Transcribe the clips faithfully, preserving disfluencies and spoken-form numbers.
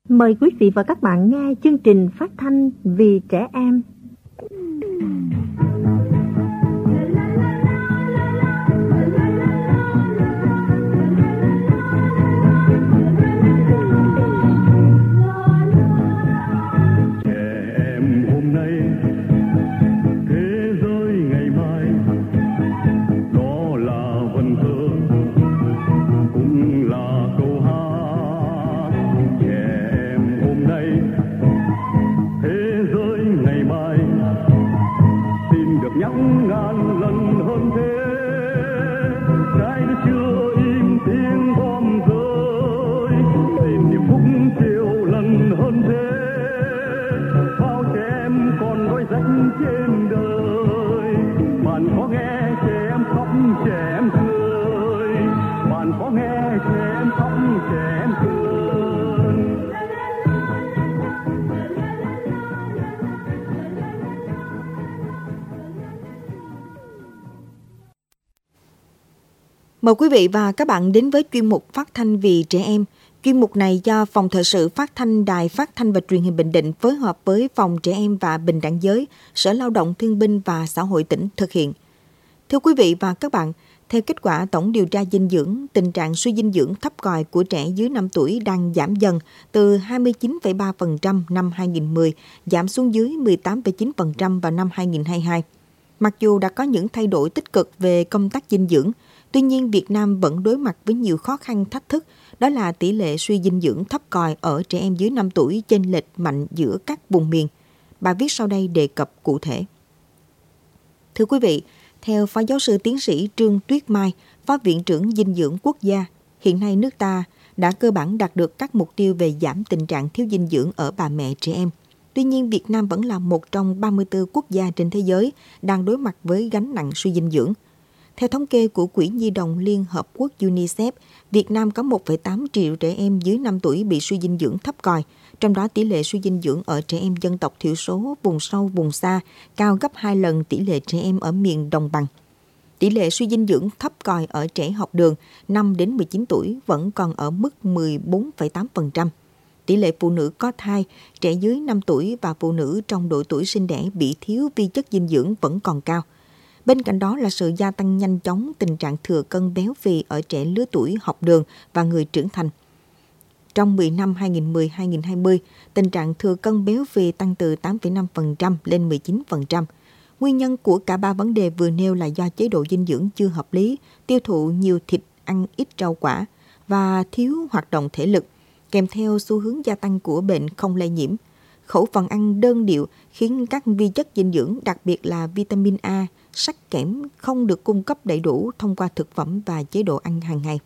Mời quý vị và các bạn nghe chương trình phát thanh Vì Trẻ Em. Mời quý vị và các bạn đến với chuyên mục Phát thanh Vì Trẻ Em. Chuyên mục này do Phòng Thời sự Phát thanh Đài Phát thanh và Truyền hình Bình Định phối hợp với Phòng Trẻ Em và Bình đẳng giới, Sở Lao động Thương binh và Xã hội tỉnh thực hiện. Thưa quý vị và các bạn, theo kết quả tổng điều tra dinh dưỡng, tình trạng suy dinh dưỡng thấp còi của trẻ dưới năm tuổi đang giảm dần từ hai mươi chín phẩy ba phần trăm năm hai nghìn không trăm mười, giảm xuống dưới mười tám phẩy chín phần trăm vào năm hai nghìn không trăm hai mươi hai. Mặc dù đã có những thay đổi tích cực về công tác dinh dưỡng, tuy nhiên, Việt Nam vẫn đối mặt với nhiều khó khăn thách thức, đó là tỷ lệ suy dinh dưỡng thấp còi ở trẻ em dưới năm tuổi chênh lệch mạnh giữa các vùng miền. Bài viết sau đây đề cập cụ thể. Thưa quý vị, theo Phó Giáo sư Tiến sĩ Trương Tuyết Mai, Phó Viện trưởng Dinh dưỡng Quốc gia, hiện nay nước ta đã cơ bản đạt được các mục tiêu về giảm tình trạng thiếu dinh dưỡng ở bà mẹ trẻ em. Tuy nhiên, Việt Nam vẫn là một trong ba mươi tư quốc gia trên thế giới đang đối mặt với gánh nặng suy dinh dưỡng. Theo thống kê của Quỹ Nhi đồng Liên Hợp Quốc UNICEF, Việt Nam có một phẩy tám triệu trẻ em dưới năm tuổi bị suy dinh dưỡng thấp còi, trong đó tỷ lệ suy dinh dưỡng ở trẻ em dân tộc thiểu số, vùng sâu, vùng xa cao gấp hai lần tỷ lệ trẻ em ở miền đồng bằng. Tỷ lệ suy dinh dưỡng thấp còi ở trẻ học đường năm đến mười chín tuổi vẫn còn ở mức mười bốn phẩy tám phần trăm. Tỷ lệ phụ nữ có thai, trẻ dưới năm tuổi và phụ nữ trong độ tuổi sinh đẻ bị thiếu vi chất dinh dưỡng vẫn còn cao. Bên cạnh đó là sự gia tăng nhanh chóng tình trạng thừa cân béo phì ở trẻ lứa tuổi học đường và người trưởng thành. Trong mười năm hai nghìn không trăm mười đến hai nghìn không trăm hai mươi, tình trạng thừa cân béo phì tăng từ tám phẩy năm phần trăm lên mười chín phần trăm. Nguyên nhân của cả ba vấn đề vừa nêu là do chế độ dinh dưỡng chưa hợp lý, tiêu thụ nhiều thịt, ăn ít rau quả và thiếu hoạt động thể lực, kèm theo xu hướng gia tăng của bệnh không lây nhiễm. Khẩu phần ăn đơn điệu khiến các vi chất dinh dưỡng, đặc biệt là vitamin A, sắt, kẽm không được cung cấp đầy đủ thông qua thực phẩm và chế độ ăn hàng ngày.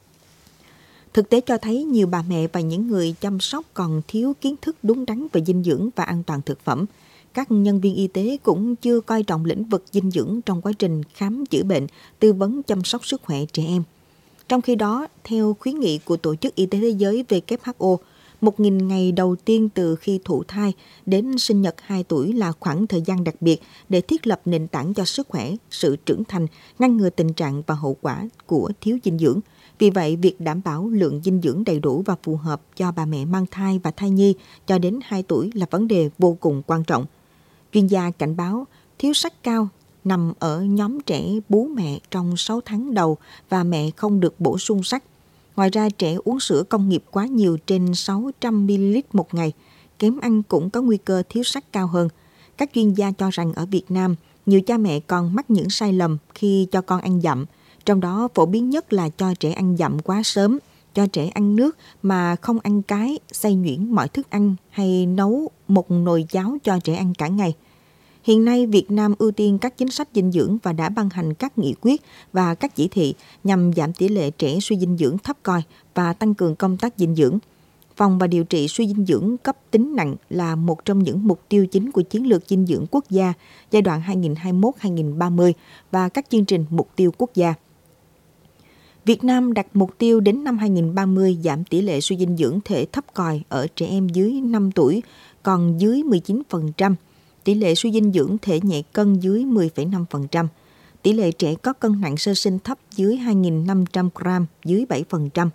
Thực tế cho thấy nhiều bà mẹ và những người chăm sóc còn thiếu kiến thức đúng đắn về dinh dưỡng và an toàn thực phẩm. Các nhân viên y tế cũng chưa coi trọng lĩnh vực dinh dưỡng trong quá trình khám chữa bệnh, tư vấn chăm sóc sức khỏe trẻ em. Trong khi đó, theo khuyến nghị của Tổ chức Y tế Thế giới W H O, một nghìn ngày đầu tiên từ khi thụ thai đến sinh nhật hai tuổi là khoảng thời gian đặc biệt để thiết lập nền tảng cho sức khỏe, sự trưởng thành, ngăn ngừa tình trạng và hậu quả của thiếu dinh dưỡng. Vì vậy, việc đảm bảo lượng dinh dưỡng đầy đủ và phù hợp cho bà mẹ mang thai và thai nhi cho đến hai tuổi là vấn đề vô cùng quan trọng. Chuyên gia cảnh báo thiếu sắt cao nằm ở nhóm trẻ bú mẹ trong sáu tháng đầu và mẹ không được bổ sung sắt. Ngoài ra, trẻ uống sữa công nghiệp quá nhiều trên sáu trăm mi li lít một ngày, kém ăn cũng có nguy cơ thiếu sắt cao hơn. Các chuyên gia cho rằng ở Việt Nam, nhiều cha mẹ còn mắc những sai lầm khi cho con ăn dặm. Trong đó, phổ biến nhất là cho trẻ ăn dặm quá sớm, cho trẻ ăn nước mà không ăn cái, xay nhuyễn mọi thức ăn hay nấu một nồi cháo cho trẻ ăn cả ngày. Hiện nay, Việt Nam ưu tiên các chính sách dinh dưỡng và đã ban hành các nghị quyết và các chỉ thị nhằm giảm tỷ lệ trẻ suy dinh dưỡng thấp còi và tăng cường công tác dinh dưỡng. Phòng và điều trị suy dinh dưỡng cấp tính nặng là một trong những mục tiêu chính của Chiến lược Dinh dưỡng Quốc gia giai đoạn hai nghìn không trăm hai mươi mốt đến hai nghìn không trăm ba mươi và các chương trình mục tiêu quốc gia. Việt Nam đặt mục tiêu đến năm hai nghìn không trăm ba mươi giảm tỷ lệ suy dinh dưỡng thể thấp còi ở trẻ em dưới năm tuổi còn dưới mười chín phần trăm. Tỷ lệ suy dinh dưỡng thể nhẹ cân dưới mười phẩy năm phần trăm, tỷ lệ trẻ có cân nặng sơ sinh thấp dưới hai nghìn năm trăm gram dưới bảy phần trăm,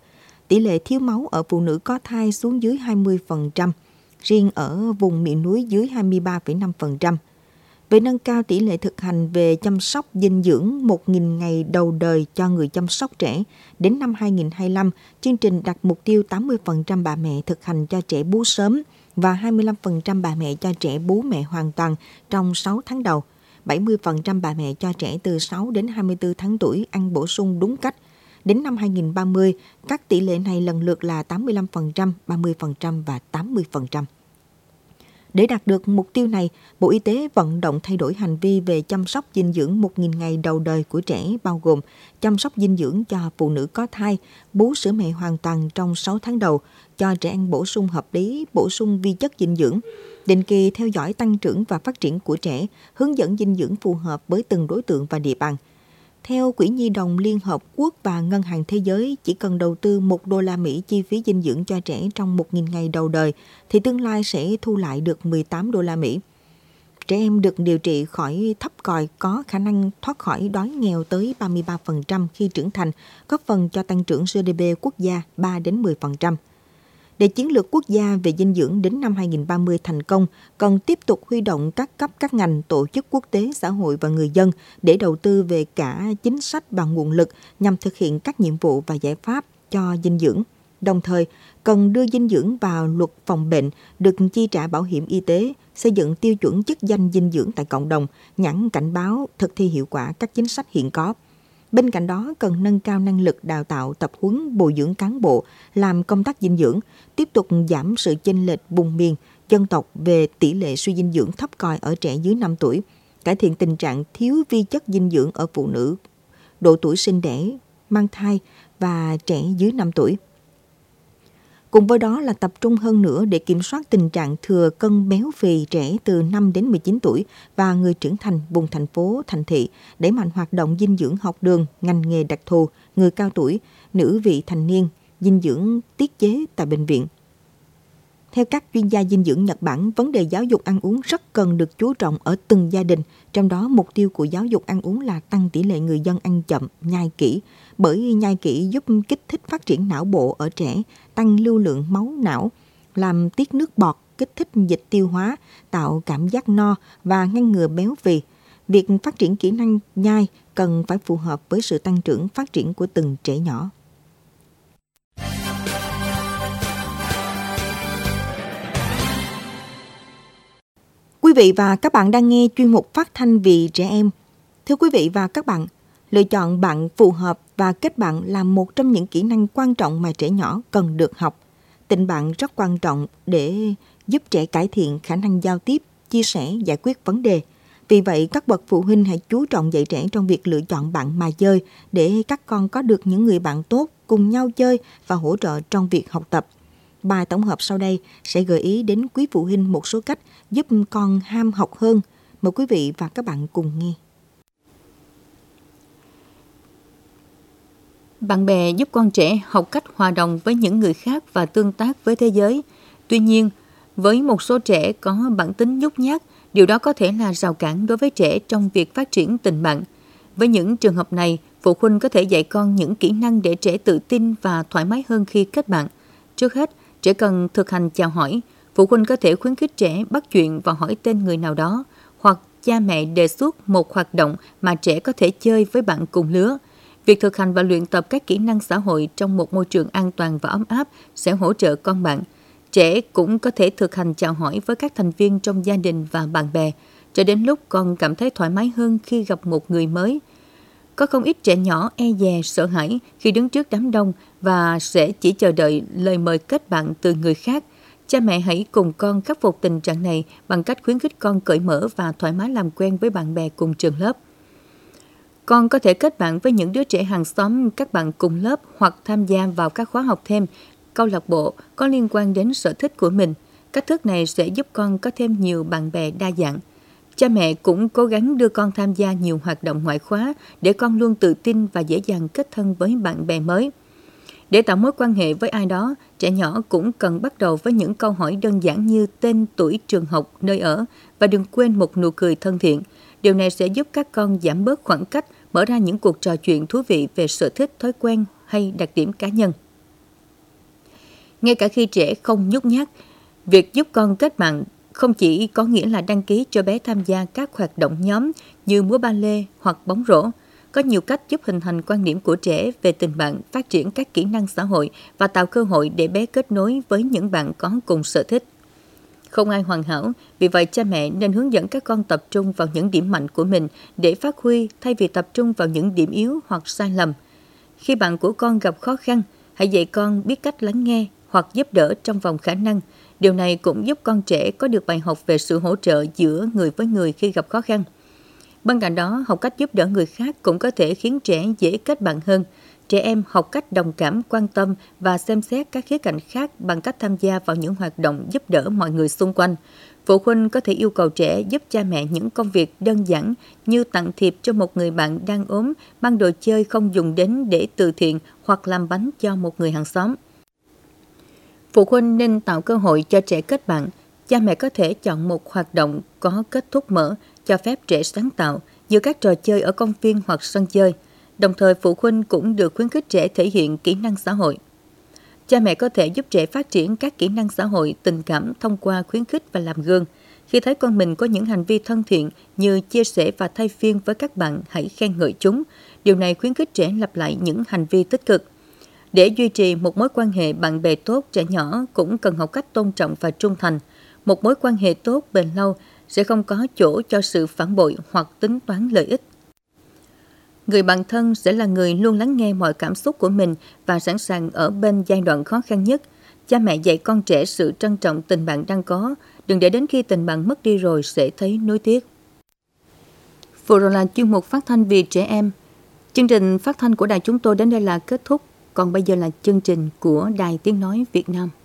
tỷ lệ thiếu máu ở phụ nữ có thai xuống dưới hai mươi phần trăm, riêng ở vùng miền núi dưới hai mươi ba phẩy năm phần trăm. Về nâng cao tỷ lệ thực hành về chăm sóc dinh dưỡng một nghìn ngày đầu đời cho người chăm sóc trẻ, đến năm hai nghìn không trăm hai mươi lăm, chương trình đặt mục tiêu tám mươi phần trăm bà mẹ thực hành cho trẻ bú sớm và hai mươi lăm phần trăm bà mẹ cho trẻ bú mẹ hoàn toàn trong sáu tháng đầu, bảy mươi phần trăm bà mẹ cho trẻ từ sáu đến hai mươi tư tháng tuổi ăn bổ sung đúng cách. Đến năm hai nghìn không trăm ba mươi, các tỷ lệ này lần lượt là tám mươi lăm phần trăm, ba mươi phần trăm và tám mươi phần trăm. Để đạt được mục tiêu này, Bộ Y tế vận động thay đổi hành vi về chăm sóc dinh dưỡng một nghìn ngày đầu đời của trẻ, bao gồm chăm sóc dinh dưỡng cho phụ nữ có thai, bú sữa mẹ hoàn toàn trong sáu tháng đầu, cho trẻ ăn bổ sung hợp lý, bổ sung vi chất dinh dưỡng, định kỳ theo dõi tăng trưởng và phát triển của trẻ, hướng dẫn dinh dưỡng phù hợp với từng đối tượng và địa bàn. Theo Quỹ Nhi đồng Liên Hợp Quốc và Ngân hàng Thế giới, chỉ cần đầu tư một đô la Mỹ chi phí dinh dưỡng cho trẻ trong một nghìn ngày đầu đời, thì tương lai sẽ thu lại được mười tám đô la Mỹ. Trẻ em được điều trị khỏi thấp còi có khả năng thoát khỏi đói nghèo tới ba mươi ba phần trăm khi trưởng thành, góp phần cho tăng trưởng giê đê pê quốc gia ba đến mười phần trăm. Để chiến lược quốc gia về dinh dưỡng đến năm hai nghìn không trăm ba mươi thành công, cần tiếp tục huy động các cấp các ngành, tổ chức quốc tế, xã hội và người dân để đầu tư về cả chính sách và nguồn lực nhằm thực hiện các nhiệm vụ và giải pháp cho dinh dưỡng. Đồng thời, cần đưa dinh dưỡng vào luật phòng bệnh, được chi trả bảo hiểm y tế, xây dựng tiêu chuẩn chức danh dinh dưỡng tại cộng đồng, nhằm cảnh báo thực thi hiệu quả các chính sách hiện có. Bên cạnh đó, cần nâng cao năng lực đào tạo, tập huấn, bồi dưỡng cán bộ làm công tác dinh dưỡng, tiếp tục giảm sự chênh lệch vùng miền, dân tộc về tỷ lệ suy dinh dưỡng thấp còi ở trẻ dưới năm tuổi, cải thiện tình trạng thiếu vi chất dinh dưỡng ở phụ nữ, độ tuổi sinh đẻ, mang thai và trẻ dưới năm tuổi. Cùng với đó là tập trung hơn nữa để kiểm soát tình trạng thừa cân béo phì trẻ từ năm đến mười chín tuổi và người trưởng thành vùng thành phố, thành thị, đẩy mạnh hoạt động dinh dưỡng học đường, ngành nghề đặc thù, người cao tuổi, nữ vị thành niên, dinh dưỡng tiết chế tại bệnh viện. Theo các chuyên gia dinh dưỡng Nhật Bản, vấn đề giáo dục ăn uống rất cần được chú trọng ở từng gia đình. Trong đó, mục tiêu của giáo dục ăn uống là tăng tỷ lệ người dân ăn chậm, nhai kỹ. Bởi nhai kỹ giúp kích thích phát triển não bộ ở trẻ, tăng lưu lượng máu não, làm tiết nước bọt, kích thích dịch tiêu hóa, tạo cảm giác no và ngăn ngừa béo phì. Việc phát triển kỹ năng nhai cần phải phù hợp với sự tăng trưởng phát triển của từng trẻ nhỏ. Quý vị và các bạn đang nghe chuyên mục phát thanh vì trẻ em. Thưa quý vị và các bạn, lựa chọn bạn phù hợp và kết bạn là một trong những kỹ năng quan trọng mà trẻ nhỏ cần được học. Tình bạn rất quan trọng để giúp trẻ cải thiện khả năng giao tiếp, chia sẻ, giải quyết vấn đề. Vì vậy, các bậc phụ huynh hãy chú trọng dạy trẻ trong việc lựa chọn bạn mà chơi để các con có được những người bạn tốt, cùng nhau chơi và hỗ trợ trong việc học tập. Bài tổng hợp sau đây sẽ gợi ý đến quý phụ huynh một số cách giúp con ham học hơn. Mời quý vị và các bạn cùng nghe. Bạn bè giúp con trẻ học cách hòa đồng với những người khác và tương tác với thế giới. Tuy nhiên, với một số trẻ có bản tính nhút nhát, điều đó có thể là rào cản đối với trẻ trong việc phát triển tình bạn. Với những trường hợp này, phụ huynh có thể dạy con những kỹ năng để trẻ tự tin và thoải mái hơn khi kết bạn. Trước hết, trẻ cần thực hành chào hỏi. Phụ huynh có thể khuyến khích trẻ bắt chuyện và hỏi tên người nào đó, hoặc cha mẹ đề xuất một hoạt động mà trẻ có thể chơi với bạn cùng lứa. Việc thực hành và luyện tập các kỹ năng xã hội trong một môi trường an toàn và ấm áp sẽ hỗ trợ con bạn. Trẻ cũng có thể thực hành chào hỏi với các thành viên trong gia đình và bạn bè, cho đến lúc con cảm thấy thoải mái hơn khi gặp một người mới. Có không ít trẻ nhỏ e dè, sợ hãi khi đứng trước đám đông và sẽ chỉ chờ đợi lời mời kết bạn từ người khác. Cha mẹ hãy cùng con khắc phục tình trạng này bằng cách khuyến khích con cởi mở và thoải mái làm quen với bạn bè cùng trường lớp. Con có thể kết bạn với những đứa trẻ hàng xóm, các bạn cùng lớp hoặc tham gia vào các khóa học thêm, câu lạc bộ có liên quan đến sở thích của mình. Cách thức này sẽ giúp con có thêm nhiều bạn bè đa dạng. Cha mẹ cũng cố gắng đưa con tham gia nhiều hoạt động ngoại khóa để con luôn tự tin và dễ dàng kết thân với bạn bè mới. Để tạo mối quan hệ với ai đó, trẻ nhỏ cũng cần bắt đầu với những câu hỏi đơn giản như tên, tuổi, trường học, nơi ở và đừng quên một nụ cười thân thiện. Điều này sẽ giúp các con giảm bớt khoảng cách, mở ra những cuộc trò chuyện thú vị về sở thích, thói quen hay đặc điểm cá nhân. Ngay cả khi trẻ không nhút nhát, việc giúp con kết bạn không chỉ có nghĩa là đăng ký cho bé tham gia các hoạt động nhóm như múa ba lê hoặc bóng rổ. Có nhiều cách giúp hình thành quan điểm của trẻ về tình bạn, phát triển các kỹ năng xã hội và tạo cơ hội để bé kết nối với những bạn có cùng sở thích. Không ai hoàn hảo, vì vậy cha mẹ nên hướng dẫn các con tập trung vào những điểm mạnh của mình để phát huy thay vì tập trung vào những điểm yếu hoặc sai lầm. Khi bạn của con gặp khó khăn, hãy dạy con biết cách lắng nghe hoặc giúp đỡ trong vòng khả năng. Điều này cũng giúp con trẻ có được bài học về sự hỗ trợ giữa người với người khi gặp khó khăn. Bên cạnh đó, học cách giúp đỡ người khác cũng có thể khiến trẻ dễ kết bạn hơn. Trẻ em học cách đồng cảm, quan tâm và xem xét các khía cạnh khác bằng cách tham gia vào những hoạt động giúp đỡ mọi người xung quanh. Phụ huynh có thể yêu cầu trẻ giúp cha mẹ những công việc đơn giản như tặng thiệp cho một người bạn đang ốm, mang đồ chơi không dùng đến để từ thiện hoặc làm bánh cho một người hàng xóm. Phụ huynh nên tạo cơ hội cho trẻ kết bạn. Cha mẹ có thể chọn một hoạt động có kết thúc mở, cho phép trẻ sáng tạo như các trò chơi ở công viên hoặc sân chơi. Đồng thời, phụ huynh cũng được khuyến khích trẻ thể hiện kỹ năng xã hội. Cha mẹ có thể giúp trẻ phát triển các kỹ năng xã hội tình cảm thông qua khuyến khích và làm gương. Khi thấy con mình có những hành vi thân thiện như chia sẻ và thay phiên với các bạn, hãy khen ngợi chúng. Điều này khuyến khích trẻ lặp lại những hành vi tích cực. Để duy trì một mối quan hệ bạn bè tốt, trẻ nhỏ cũng cần học cách tôn trọng và trung thành. Một mối quan hệ tốt bền lâu sẽ không có chỗ cho sự phản bội hoặc tính toán lợi ích. Người bạn thân sẽ là người luôn lắng nghe mọi cảm xúc của mình và sẵn sàng ở bên giai đoạn khó khăn nhất. Cha mẹ dạy con trẻ sự trân trọng tình bạn đang có, đừng để đến khi tình bạn mất đi rồi sẽ thấy nuối tiếc. Vừa rồi là chuyên mục phát thanh vì trẻ em. Chương trình phát thanh của đài chúng tôi đến đây là kết thúc, còn bây giờ là chương trình của Đài Tiếng Nói Việt Nam.